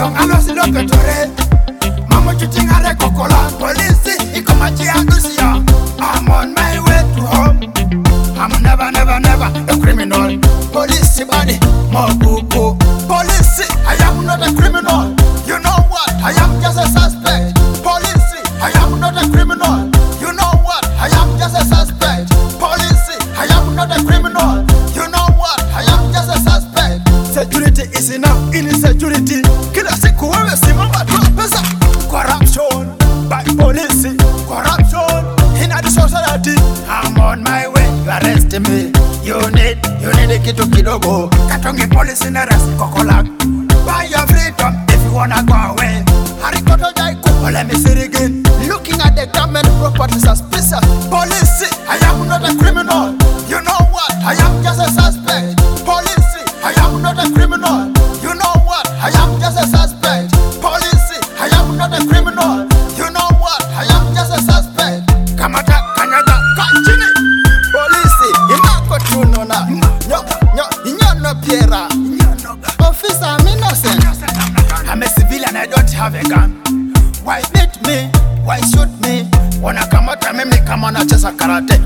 Young alos lopetore. Mama chutingare kokola. Police, ikomachia dusia. I'm on my way to home. I'm never a criminal. Police body, Mobuko. Police, I am not a criminal. You know what? I am just a suspect. Police, I am not a criminal. You know what? I am just a suspect. Police, I am not a criminal. You know what? I am just a suspect. Security is enough insecurity. Kila siku wewe simama tu pesa. Corruption by police. Corruption in the society. I'm on my way. You arrest me. You need a kitu kidogo. Katonge police in arrest kokola. Buy your freedom if you wanna go away. Harikoto jaiku. Let me say it again. Looking at the government property suspicious. Police, I am not a criminal. You know what? I am just a suspect. Police, I am not a criminal. You know what? I am just a suspect. Police, I am not a criminal. You know what? I am just a suspect. Kamata kanyaga kachini. Police, inako tunona. Nyono piera. Officer, I'm innocent. I'm a civilian, I don't have a gun. Why beat me? Why shoot me? Wanna come out and me come on a chesa karate.